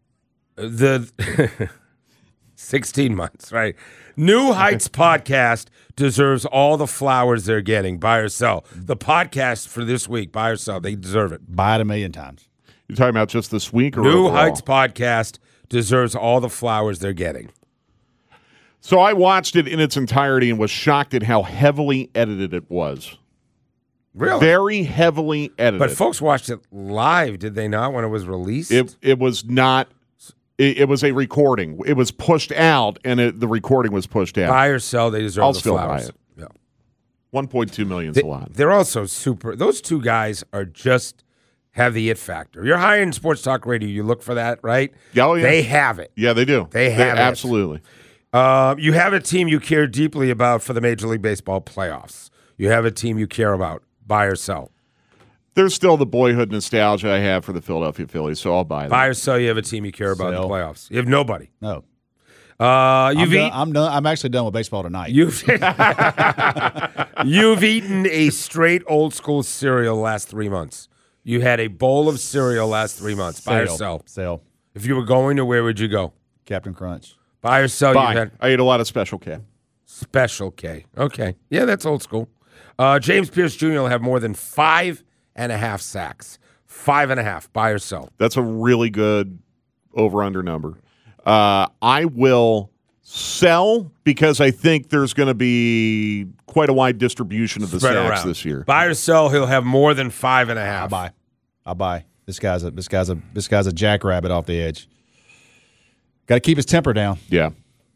Speaker 1: the sixteen months, right? New Heights podcast deserves all the flowers they're getting. Buy or sell. The podcast for this week, buy or sell. They deserve it.
Speaker 2: Buy it a million times.
Speaker 5: You're talking about just this week or
Speaker 1: New
Speaker 5: overall?
Speaker 1: Heights podcast deserves all the flowers they're getting.
Speaker 5: So I watched it in its entirety and was shocked at how heavily edited it was.
Speaker 1: Really?
Speaker 5: Very heavily edited.
Speaker 1: But folks watched it live, did they not, when it was released?
Speaker 5: It it was not. It, it was a recording. It was pushed out, and it, the recording was pushed out.
Speaker 1: Buy or sell, they deserve
Speaker 5: I'll
Speaker 1: the
Speaker 5: still buy
Speaker 1: flowers.
Speaker 5: it.
Speaker 1: Yeah.
Speaker 5: One point two million is a lot.
Speaker 1: They're also super. Those two guys are just have the it factor. You're high in sports talk radio. You look for that, right?
Speaker 5: Yeah, oh, yeah.
Speaker 1: They have it.
Speaker 5: Yeah, they do.
Speaker 1: They have it.
Speaker 5: absolutely.
Speaker 1: Uh, you have a team you care deeply about for the Major League Baseball playoffs. You have a team you care about. Buy or sell.
Speaker 5: There's still the boyhood nostalgia I have for the Philadelphia Phillies, so I'll buy that.
Speaker 1: Buy or sell. You have a team you care about in the
Speaker 2: Sell.
Speaker 1: playoffs. You have nobody.
Speaker 2: No.
Speaker 1: Uh, you've
Speaker 2: I'm, done,
Speaker 1: eat-
Speaker 2: I'm done. I'm actually done with baseball tonight.
Speaker 1: You've you've eaten a straight old school cereal last three months. You had a bowl of cereal last three months. Buy or
Speaker 2: Sale.
Speaker 1: sell.
Speaker 2: Sale.
Speaker 1: If you were going to, where would you go?
Speaker 2: Captain Crunch.
Speaker 1: Buy or sell.
Speaker 5: Buy.
Speaker 1: You had
Speaker 5: I ate a lot of Special K.
Speaker 1: Special K. Okay, yeah, that's old school. Uh, James Pierce Junior will have more than five and a half sacks. Five and a half. Buy or sell.
Speaker 5: That's a really good over-under number. Uh, I will sell because I think there's going to be quite a wide distribution of the
Speaker 1: Spread
Speaker 5: sacks
Speaker 1: around.
Speaker 5: this year.
Speaker 1: Buy or sell. He'll have more than five and a half.
Speaker 2: I'll buy. I'll buy. This guy's a this guy's a this guy's a jackrabbit off the edge. Got to keep his temper down.
Speaker 5: Yeah.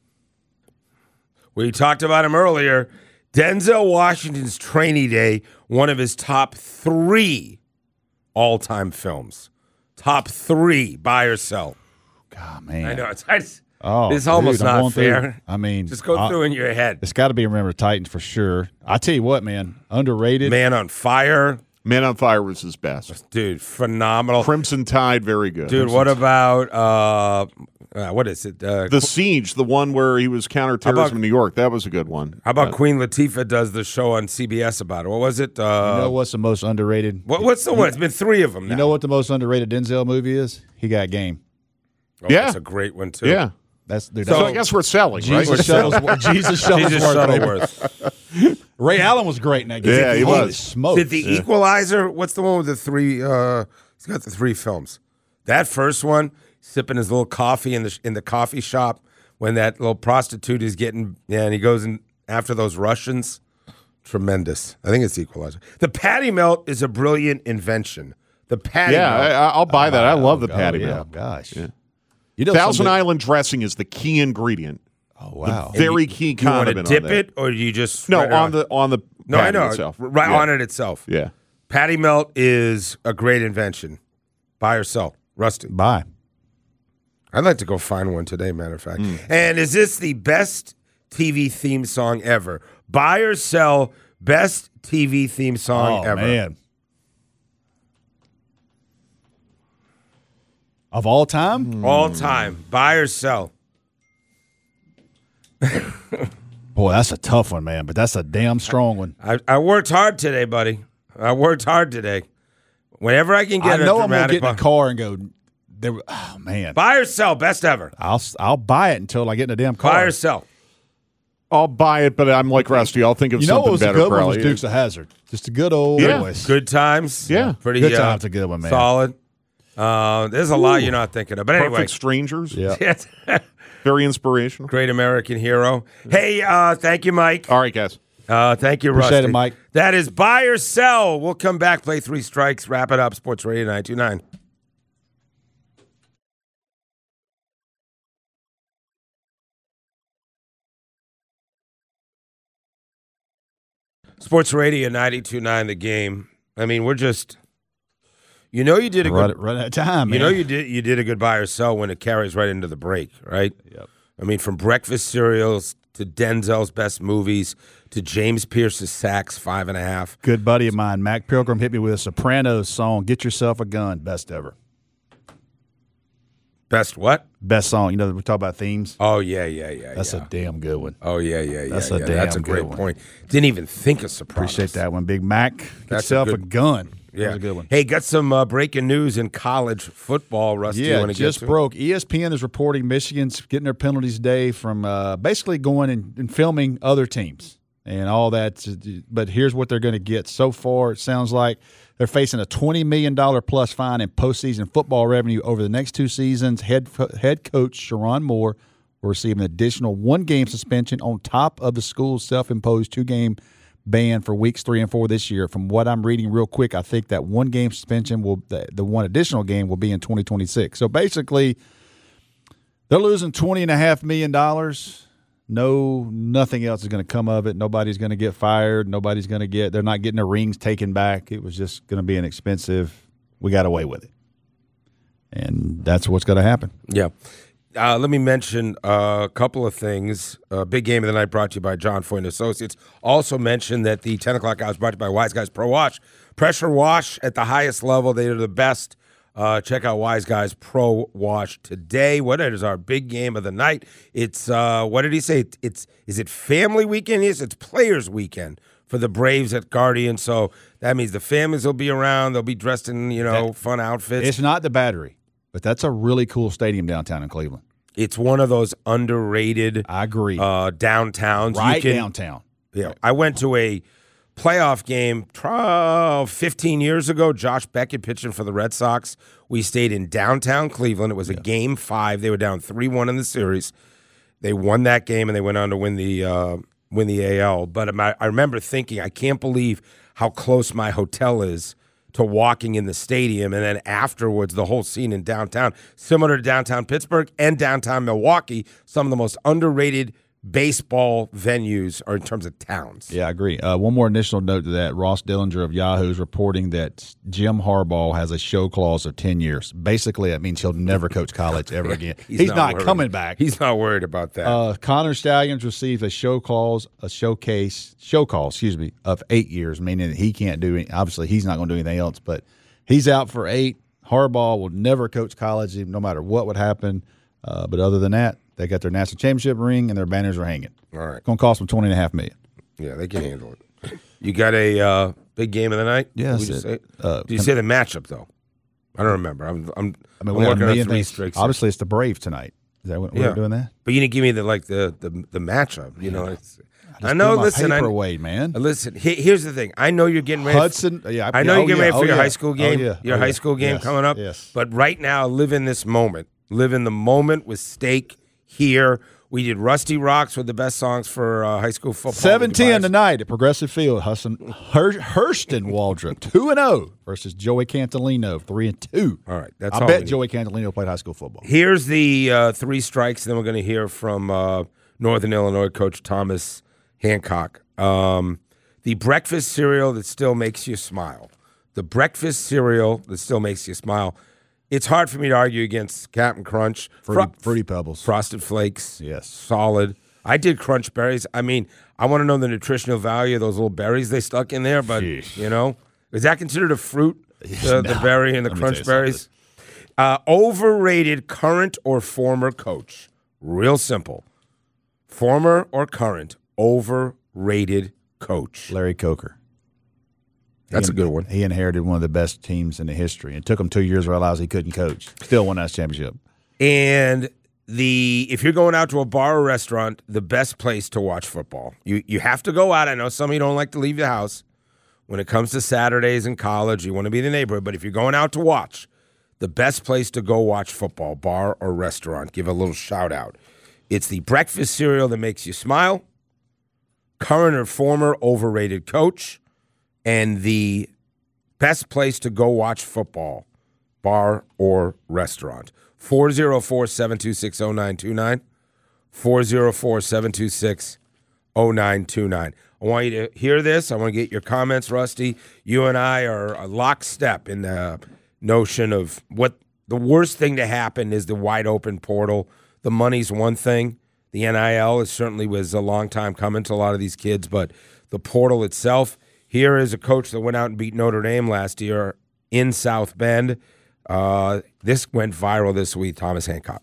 Speaker 1: We talked about him earlier. Denzel Washington's Trainee Day, one of his top three all-time films. Top three. Buy or sell.
Speaker 2: God, man.
Speaker 1: I know it's. It's,
Speaker 2: Oh,
Speaker 1: it's almost
Speaker 2: dude, I'm
Speaker 1: not
Speaker 2: going through-
Speaker 1: fair.
Speaker 2: I mean,
Speaker 1: Just go
Speaker 2: uh,
Speaker 1: through in your head.
Speaker 2: It's got to be Remember the Titans for sure. I tell you what, man, underrated.
Speaker 1: Man on Fire,
Speaker 5: Man on Fire was his best.
Speaker 1: dude, phenomenal.
Speaker 5: Crimson Tide, very good.
Speaker 1: Dude, what about uh, uh what is it? Uh,
Speaker 5: The Siege, the one where he was counterterrorism
Speaker 1: about-
Speaker 5: in New York, that was a good one.
Speaker 1: how about
Speaker 5: Uh,
Speaker 1: Queen Latifah does the show on C B S about it? What was it? Uh,
Speaker 2: You know what's the most underrated?
Speaker 1: what, what's the one? It's been three of them now.
Speaker 2: You know what the most underrated Denzel movie is? He Got Game.
Speaker 1: Oh,
Speaker 5: Yeah.
Speaker 1: that's a great one too.
Speaker 5: Yeah.
Speaker 2: That's dude.
Speaker 5: So,
Speaker 2: that's-
Speaker 5: I guess we're selling, right?
Speaker 2: Jesus Shuttlesworth. Jesus Shuttlesworth.
Speaker 1: Jesus
Speaker 2: baby.
Speaker 1: Shuttleworth.
Speaker 2: Ray Allen was great in that game.
Speaker 5: Yeah, he
Speaker 2: Holy
Speaker 5: was.
Speaker 2: Smokes.
Speaker 1: Did the Equalizer? What's the one with the three? Uh, he's got the three films. That first one, sipping his little coffee in the in the coffee shop when that little prostitute is getting, yeah, and he goes in after those Russians. Tremendous. I think it's Equalizer. The patty melt is a brilliant invention. The patty
Speaker 5: Yeah, I,
Speaker 1: melt.
Speaker 5: I'll buy that. I love the
Speaker 2: Oh,
Speaker 5: patty
Speaker 2: yeah,
Speaker 5: melt.
Speaker 2: Gosh.
Speaker 5: Yeah.
Speaker 2: You know
Speaker 5: Thousand
Speaker 2: somebody-
Speaker 5: Island dressing is the key ingredient.
Speaker 2: Oh wow!
Speaker 5: Very key
Speaker 1: Do you want to
Speaker 5: condiment
Speaker 1: dip
Speaker 5: on that.
Speaker 1: it, or do you just
Speaker 5: No,
Speaker 1: spread it
Speaker 5: on the on the
Speaker 1: no, I
Speaker 5: patty
Speaker 1: know,
Speaker 5: itself.
Speaker 1: right
Speaker 5: Yeah.
Speaker 1: on it itself.
Speaker 5: Yeah.
Speaker 1: Patty melt is a great invention. Buy or sell, Rusty.
Speaker 2: Bye.
Speaker 1: I'd like to go find one today, matter of fact.
Speaker 5: Mm.
Speaker 1: And is this the best T V theme song ever? Buy or sell, best T V theme song
Speaker 2: Oh
Speaker 1: ever.
Speaker 2: man! Of all time,
Speaker 1: All time. Buy or sell.
Speaker 2: boy, that's a tough one, man. But that's a damn strong one.
Speaker 1: I, I worked hard today, buddy. I worked hard today. Whenever I can
Speaker 2: I
Speaker 1: get a
Speaker 2: know I'm gonna
Speaker 1: dramatic
Speaker 2: get in the
Speaker 1: bu-
Speaker 2: car and go. There, oh man!
Speaker 1: Buy or sell, best ever.
Speaker 2: I'll I'll buy it until I get in the damn car.
Speaker 1: Buy or sell.
Speaker 5: I'll buy it, but I'm like Rusty. I'll think of
Speaker 2: You know
Speaker 5: something
Speaker 2: what was a
Speaker 5: better.
Speaker 2: good one was
Speaker 5: probably.
Speaker 2: Dukes of Hazzard. Just a good old
Speaker 5: Yeah.
Speaker 2: voice.
Speaker 1: Good times.
Speaker 5: Yeah.
Speaker 1: Pretty
Speaker 2: Good
Speaker 1: uh,
Speaker 2: times a good one, man.
Speaker 1: Solid. Uh, there's a lot you're not thinking of. But
Speaker 5: Perfect
Speaker 1: anyway.
Speaker 5: Strangers.
Speaker 2: Yeah.
Speaker 5: Very inspirational.
Speaker 1: Great American hero. Hey, uh, thank you, Mike.
Speaker 5: All right, guys.
Speaker 1: Uh, thank you,
Speaker 2: Appreciate
Speaker 1: Rusty.
Speaker 2: it, Mike.
Speaker 1: That is buy or sell. We'll come back, play three strikes, wrap it up. Sports Radio nine two nine. Sports Radio ninety-two nine, The Game. I mean, we're just, you know, you did a
Speaker 2: Run,
Speaker 1: good,
Speaker 2: run out of time,
Speaker 1: you
Speaker 2: man.
Speaker 1: know, you did you did a good buy or sell when it carries right into the break, right?
Speaker 2: Yep.
Speaker 1: I mean, from breakfast cereals to Denzel's best movies to James Pierce's sacks, five and a half.
Speaker 2: Good buddy of mine, Mac Pilgrim, hit me with a Sopranos song. Get yourself a gun, best ever.
Speaker 1: Best what?
Speaker 2: Best song. You know, we talk about themes.
Speaker 1: Oh yeah, yeah, yeah.
Speaker 2: That's
Speaker 1: yeah.
Speaker 2: a damn good one.
Speaker 1: Oh yeah, yeah, yeah.
Speaker 2: That's a
Speaker 1: yeah.
Speaker 2: damn
Speaker 1: That's a
Speaker 2: good
Speaker 1: great
Speaker 2: one.
Speaker 1: point. Didn't even think of Sopranos.
Speaker 2: Appreciate that one, Big Mac. Get
Speaker 1: That's a
Speaker 2: yourself a,
Speaker 1: good-
Speaker 2: gun. That
Speaker 1: Yeah,
Speaker 2: was a good one.
Speaker 1: Hey, got some uh, breaking news in college football. Rusty, you
Speaker 2: Yeah,
Speaker 1: wanna
Speaker 2: just
Speaker 1: get to?
Speaker 2: broke. E S P N is reporting Michigan's getting their penalties today from uh, basically going and, and filming other teams and all that. But here's what they're going to get. So far, it sounds like they're facing a twenty million dollars plus fine in postseason football revenue over the next two seasons. Head head coach Sharon Moore will receive an additional one-game suspension on top of the school's self-imposed two-game ban for weeks three and four this year. From what I'm reading real quick, I think that one game suspension will the, the one additional game will be in twenty twenty-six. So basically, they're losing twenty and a half million dollars. No, nothing else is going to come of it. Nobody's going to get fired. Nobody's going to get. They're not getting their rings taken back. It was just going to be an expensive. We got away with it, and that's what's going to happen.
Speaker 1: Yeah. Uh, let me mention uh, a couple of things. Uh, big game of the night brought to you by John Foy and Associates. Also mention that the ten o'clock hour is brought to you by Wise Guys Pro Wash. Pressure wash at the highest level. They are the best. Uh, check out Wise Guys Pro Wash today. What is our big game of the night? It's, uh, what did he say? It's Is it family weekend? Yes, it's players weekend for the Braves at Guardian. So that means the families will be around. They'll be dressed in, you know, fun outfits.
Speaker 2: It's not the Battery, but that's a really cool stadium downtown in Cleveland.
Speaker 1: It's one of those underrated
Speaker 2: I agree.
Speaker 1: uh, downtowns. You
Speaker 2: right
Speaker 1: can-
Speaker 2: downtown.
Speaker 1: Yeah, I went to a playoff game uh, fifteen years ago. Josh Beckett pitching for the Red Sox. We stayed in downtown Cleveland. It was a game five. They were down three one in the series. They won that game, and they went on to win the uh, win the A L. But I remember thinking, I can't believe how close my hotel is to walking in the stadium, and then afterwards, the whole scene in downtown, similar to downtown Pittsburgh and downtown Milwaukee, some of the most underrated baseball venues are in terms of towns.
Speaker 2: Yeah, I agree. Uh, one more initial note to that. Ross Dillinger of Yahoo is reporting that Jim Harbaugh has a show clause of ten years. Basically, that means he'll never coach college ever again. He's, not,
Speaker 1: worried.
Speaker 2: coming back.
Speaker 1: He's not worried about that.
Speaker 2: Uh, Connor Stallions received a show clause, a showcase, show call, excuse me, of eight years, meaning that he can't do any, obviously he's not going to do anything else, but he's out for eight. Harbaugh will never coach college, no matter what would happen. Uh, but other than that, they got their national championship ring and their banners are hanging.
Speaker 1: All right.
Speaker 2: It's going to cost them twenty and a half million.
Speaker 1: Yeah, they can handle it. You got a uh, big game of the night?
Speaker 2: Yeah,
Speaker 1: Did
Speaker 2: that's
Speaker 1: you
Speaker 2: it.
Speaker 1: say,
Speaker 2: Uh,
Speaker 1: Did you say the matchup though? I don't remember. I'm I'm,
Speaker 2: I mean,
Speaker 1: I'm
Speaker 2: we got a
Speaker 1: working on
Speaker 2: million
Speaker 1: three
Speaker 2: things.
Speaker 1: streaks.
Speaker 2: Obviously, it's the Braves tonight. Is that what
Speaker 1: Yeah.
Speaker 2: we're doing that?
Speaker 1: But you didn't give me the like the the, the matchup. You know, it's, I,
Speaker 2: Just
Speaker 1: know.
Speaker 2: threw my
Speaker 1: Listen, I,
Speaker 2: paper away, man.
Speaker 1: listen. he- here's the thing. I know you're getting ready.
Speaker 2: Hudson, yeah,
Speaker 1: I know
Speaker 2: yeah,
Speaker 1: you're
Speaker 2: oh,
Speaker 1: getting
Speaker 2: yeah,
Speaker 1: ready for
Speaker 2: oh,
Speaker 1: your
Speaker 2: yeah.
Speaker 1: high school game.
Speaker 2: Oh, yeah,
Speaker 1: Your
Speaker 2: oh,
Speaker 1: high
Speaker 2: yeah.
Speaker 1: school game
Speaker 2: Yes,
Speaker 1: coming up.
Speaker 2: Yes.
Speaker 1: But right now, live in this moment. Live in the moment with Steak here. We did Rusty Rocks with the best songs for uh, high school football.
Speaker 2: seven ten
Speaker 1: Device.
Speaker 2: tonight at Progressive Field. Hudson, Hur- Hurston Waldrop, two and oh versus Joey Cantolino, three and two.
Speaker 1: All right, that's
Speaker 2: I
Speaker 1: all
Speaker 2: bet
Speaker 1: we need.
Speaker 2: Joey Cantolino played high school football.
Speaker 1: Here's the uh, three strikes. Then we're going to hear from uh, Northern Illinois coach Thomas Hancock. Um, the breakfast cereal that still makes you smile. The breakfast cereal that still makes you smile. It's hard for me to argue against Captain Crunch.
Speaker 2: Fruity,
Speaker 1: Fro-
Speaker 2: Fruity Pebbles.
Speaker 1: Frosted Flakes.
Speaker 2: Yes.
Speaker 1: Solid. I did Crunch Berries. I mean, I want to know the nutritional value of those little berries they stuck in there, but,
Speaker 2: Sheesh.
Speaker 1: you know, is that considered a fruit, the, the
Speaker 2: No.
Speaker 1: berry and the
Speaker 2: Let me tell
Speaker 1: Crunch
Speaker 2: you
Speaker 1: Berries? Uh, overrated current or former coach. Real simple. Former or current overrated coach.
Speaker 2: Larry Coker.
Speaker 1: That's
Speaker 2: He-
Speaker 1: a good one.
Speaker 2: He inherited one of the best teams in the history. It took him two years to realize he couldn't coach. Still won that championship.
Speaker 1: And the if you're going out to a bar or restaurant, the best place to watch football. You you have to go out. I know some of you don't like to leave the house. When it comes to Saturdays in college, you want to be in the neighborhood. But if you're going out to watch, the best place to go watch football, bar or restaurant, give a little shout out. It's the breakfast cereal that makes you smile, current or former overrated coach, and the best place to go watch football, bar or restaurant. four oh four, seven two six, oh nine two nine. four oh four, seven two six, oh nine two nine. I want you to hear this. I want to get your comments, Rusty. You and I are a lockstep in the notion of what the worst thing to happen is the wide open portal. The money's one thing. The N I L is certainly was a long time coming to a lot of these kids, but the portal itself. Here is a coach that went out and beat Notre Dame last year in South Bend. Uh, this went viral this week, Thomas Hancock.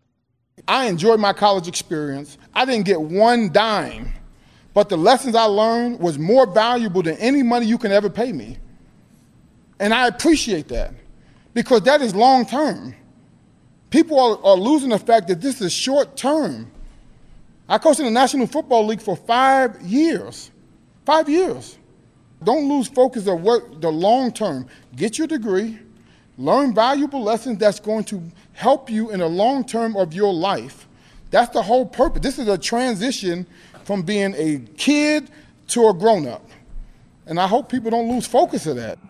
Speaker 6: I enjoyed my college experience. I didn't get one dime, but the lessons I learned was more valuable than any money you can ever pay me. And I appreciate that because that is long term. People are, are losing the fact that this is short term. I coached in the National Football League for five years. Five years. Don't lose focus of what the long term. Get your degree. Learn valuable lessons that's going to help you in the long term of your life. That's the whole purpose. This is a transition from being a kid to a grown-up. And I hope people don't lose focus of that.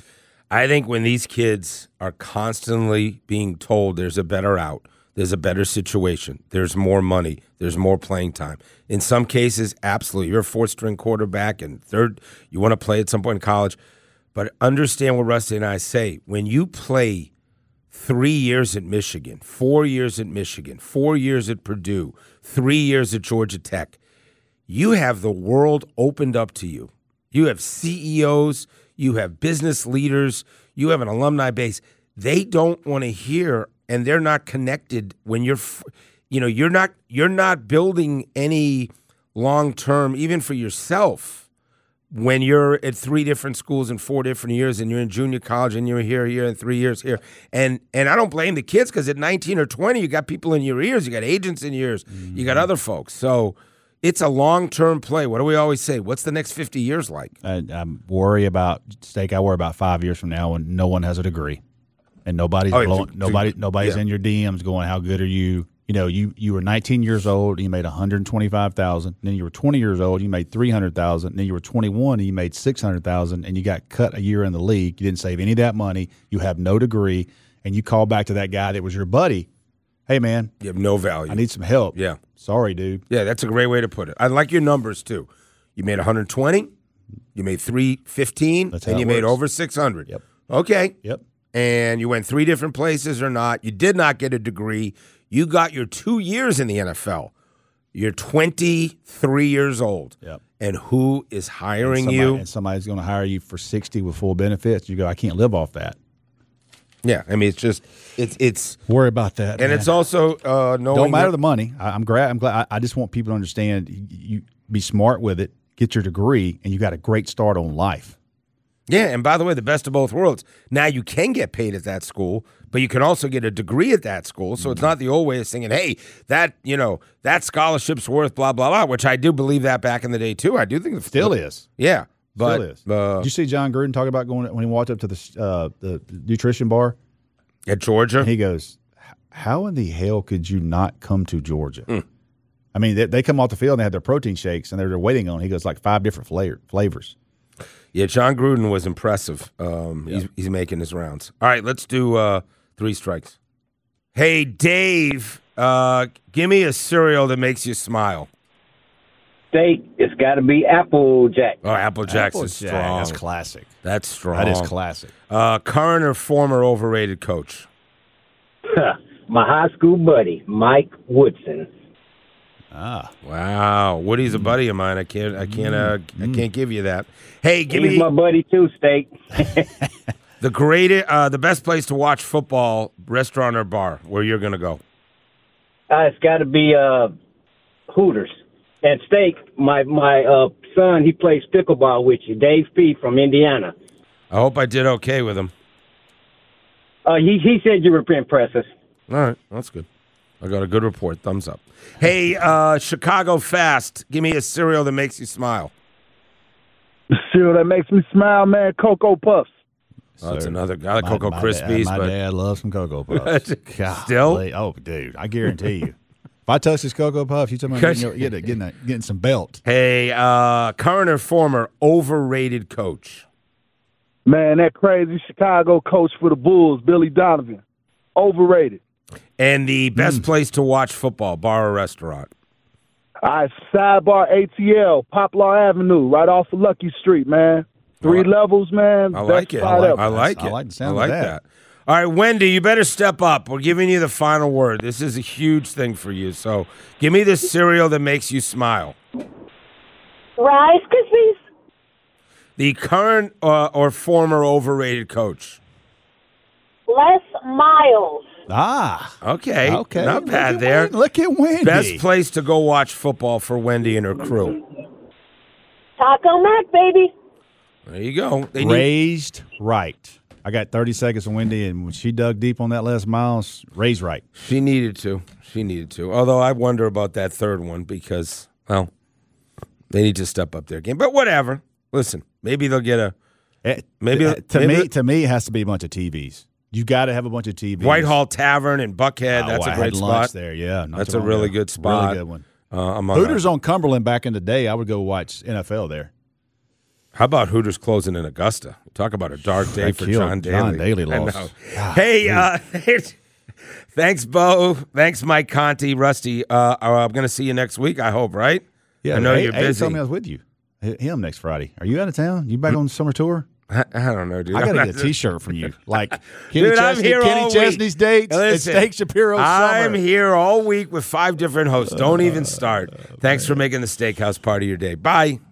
Speaker 1: I think when these kids are constantly being told there's a better out, there's a better situation, there's more money, there's more playing time. In some cases, absolutely. You're a fourth-string quarterback and third, you want to play at some point in college. But understand what Rusty and I say. When you play three years at Michigan, four years at Michigan, four years at Purdue, three years at Georgia Tech, you have the world opened up to you. You have C E Os, you have business leaders, you have an alumni base. They don't want to hear, and they're not connected when you're, you know, you're not you're not building any long-term, even for yourself. When you're at three different schools in four different years and you're in junior college and you're here, here, and three years here. And and I don't blame the kids because at nineteen or twenty, you got people in your ears. You got agents in your ears. Mm-hmm. You got other folks. So it's a long-term play. What do we always say? What's the next fifty years like?
Speaker 2: I, I worry about, Steak, I worry about five years from now when no one has a degree. And nobody's
Speaker 1: oh,
Speaker 2: blowing,
Speaker 1: to,
Speaker 2: nobody,
Speaker 1: to,
Speaker 2: nobody's
Speaker 1: yeah.
Speaker 2: in your D Ms going, how good are you? You know, you, you were nineteen years old and you made one hundred twenty-five thousand dollars. Then you were twenty years old, you made three hundred thousand dollars. Then you were twenty-one and you made six hundred thousand dollars, and you got cut a year in the league. You didn't save any of that money. You have no degree, and you call back to that guy that was your buddy. Hey, man.
Speaker 1: You have no value.
Speaker 2: I need some help.
Speaker 1: Yeah.
Speaker 2: Sorry, dude.
Speaker 1: Yeah, that's a great way to put it. I like your numbers, too. You made one hundred twenty, you made three fifteen,
Speaker 2: That's how
Speaker 1: and you
Speaker 2: it
Speaker 1: made
Speaker 2: works.
Speaker 1: over six hundred.
Speaker 2: Yep.
Speaker 1: Okay.
Speaker 2: Yep.
Speaker 1: And you went three different places or not. You did not get a degree. You got your two years in the N F L. You're twenty-three years old.
Speaker 2: Yep.
Speaker 1: And who is hiring
Speaker 2: somebody,
Speaker 1: you?
Speaker 2: And somebody's going to hire you for sixty with full benefits. You go, I can't live off that.
Speaker 1: Yeah, I mean, it's just it's it's
Speaker 2: Worry about that.
Speaker 1: and
Speaker 2: man.
Speaker 1: it's also uh, knowing
Speaker 2: Don't matter
Speaker 1: that-
Speaker 2: the money. I, I'm glad. I'm glad. I, I just want people to understand. You, you be smart with it. Get your degree, and you got a great start on life.
Speaker 1: Yeah, and by the way, the best of both worlds. Now you can get paid at that school, but you can also get a degree at that school. So it's not the old way of saying, hey, that, you know, that scholarship's worth blah, blah, blah, which I do believe that back in the day, too. I do think it
Speaker 2: Still is.
Speaker 1: Yeah. But,
Speaker 2: Still is.
Speaker 1: Uh,
Speaker 2: Did you see John Gruden talk about going when he walked up to the uh, the nutrition bar?
Speaker 1: at Georgia?
Speaker 2: He goes, how in the hell could you not come to Georgia?
Speaker 1: Mm.
Speaker 2: I mean, they, they come off the field and they had their protein shakes, and they're waiting on. He goes, like five different flavor, flavors.
Speaker 1: Yeah, John Gruden was impressive. Um,
Speaker 2: Yeah.
Speaker 1: he's, he's making his rounds. All right, let's do uh, three strikes. Hey, Dave, uh, give me a cereal that makes you smile.
Speaker 7: Steak, it's got to be Apple Jack.
Speaker 1: Oh, Apple Jacks
Speaker 2: Apple
Speaker 1: is
Speaker 2: Jack,
Speaker 1: strong.
Speaker 2: That's classic.
Speaker 1: That's strong.
Speaker 2: That is classic.
Speaker 1: Uh, current or former overrated coach?
Speaker 7: My high school buddy, Mike Woodson.
Speaker 2: Ah,
Speaker 1: Wow, Woody's a buddy of mine. I can't, I can't, uh, I can't give you that. Hey, give
Speaker 7: He's
Speaker 1: me
Speaker 7: my buddy too, Steak.
Speaker 1: the greatest, uh, the best place to watch football, restaurant or bar, where you're gonna go.
Speaker 7: Uh, it's got to be uh, Hooters. And Steak, my my uh, son, he plays pickleball with you, Dave P. from Indiana.
Speaker 1: I hope I did okay with him.
Speaker 7: Uh, he he said you were impressive.
Speaker 1: All right, that's good. I got a good report. Thumbs up. Hey, uh, Chicago Fast, give me a cereal that makes you smile.
Speaker 8: The cereal that makes me smile, man, Cocoa Puffs.
Speaker 1: Oh, that's another guy. I like
Speaker 2: my,
Speaker 1: Cocoa
Speaker 2: my
Speaker 1: Krispies,
Speaker 2: Dad, my
Speaker 1: but
Speaker 2: dad loves some Cocoa Puffs.
Speaker 1: Still?
Speaker 2: Golly. Oh, dude, I guarantee you. If I touch this Cocoa Puff, you talking about getting, getting, getting, a, getting some belt.
Speaker 1: hey, uh, current or former overrated coach?
Speaker 8: Man, that crazy Chicago coach for the Bulls, Billy Donovan. Overrated.
Speaker 1: And the best
Speaker 2: Mm.
Speaker 1: place to watch football, bar or restaurant?
Speaker 8: All right, Sidebar A T L, Poplar Avenue, right off of Lucky Street, man. Three
Speaker 1: I like-
Speaker 8: levels, man.
Speaker 1: I
Speaker 8: Best
Speaker 1: like it. I
Speaker 8: spot
Speaker 1: like,
Speaker 8: ever.
Speaker 1: I like
Speaker 2: I
Speaker 1: it.
Speaker 2: like the sound
Speaker 1: I
Speaker 2: of
Speaker 1: like
Speaker 2: that.
Speaker 1: All right, Wendy, you better step up. We're giving you the final word. This is a huge thing for you. So give me the cereal that makes you smile.
Speaker 9: Rice Krispies.
Speaker 1: The current uh, or former overrated coach?
Speaker 9: Les Miles.
Speaker 2: Ah,
Speaker 1: Okay.
Speaker 2: okay.
Speaker 1: Not
Speaker 2: Look
Speaker 1: bad
Speaker 2: at
Speaker 1: there.
Speaker 2: Wendy. Look at Wendy.
Speaker 1: Best place to go watch football for Wendy and her crew.
Speaker 9: Taco Mac, baby.
Speaker 1: There you go. They need-
Speaker 2: Raised right. I got thirty seconds from Wendy, and when she dug deep on that Les Miles, raised right.
Speaker 1: She needed to. She needed to. Although I wonder about that third one because, well, they need to step up their game. But whatever. Listen, maybe they'll get a
Speaker 2: Eh,
Speaker 1: Maybe-
Speaker 2: uh, to
Speaker 1: maybe-
Speaker 2: me, to me, it has to be a bunch of T Vs. You got to have a bunch of T Vs.
Speaker 1: Whitehall Tavern in Buckhead.
Speaker 2: Oh,
Speaker 1: That's
Speaker 2: I
Speaker 1: a great
Speaker 2: had lunch
Speaker 1: spot.
Speaker 2: there. Yeah, not
Speaker 1: That's
Speaker 2: too
Speaker 1: a
Speaker 2: long
Speaker 1: really
Speaker 2: ago.
Speaker 1: good spot.
Speaker 2: Really good one.
Speaker 1: Uh, among
Speaker 2: Hooters
Speaker 1: our-
Speaker 2: on Cumberland back in the day. I would go watch N F L there.
Speaker 1: How about Hooters closing in Augusta? Talk about a dark day
Speaker 2: That
Speaker 1: for
Speaker 2: killed
Speaker 1: John Daly.
Speaker 2: John Daly
Speaker 1: I
Speaker 2: lost.
Speaker 1: know.
Speaker 2: God,
Speaker 1: hey,
Speaker 2: dude.
Speaker 1: uh, thanks, Bo. Thanks, Mike Conti, Rusty. Uh, I'm going to see you next week, I hope, right?
Speaker 2: Yeah,
Speaker 1: I know
Speaker 2: Abe-
Speaker 1: you're
Speaker 2: Abe
Speaker 1: busy.
Speaker 2: told me I was with you. H- Him next Friday. Are you out of town? You back on summer tour?
Speaker 1: I, I don't know, dude.
Speaker 2: I got to
Speaker 1: I'm
Speaker 2: get a
Speaker 1: not-
Speaker 2: T-shirt from you. Like Kenny,
Speaker 1: Dude, I'm
Speaker 2: Chesney,
Speaker 1: here
Speaker 2: Kenny
Speaker 1: all
Speaker 2: Chesney's
Speaker 1: week.
Speaker 2: dates and
Speaker 1: Listen,
Speaker 2: Steak Shapiro's
Speaker 1: I'm
Speaker 2: summer.
Speaker 1: here all week with five different hosts. Don't even start. Thanks for making the steakhouse part of your day. Bye.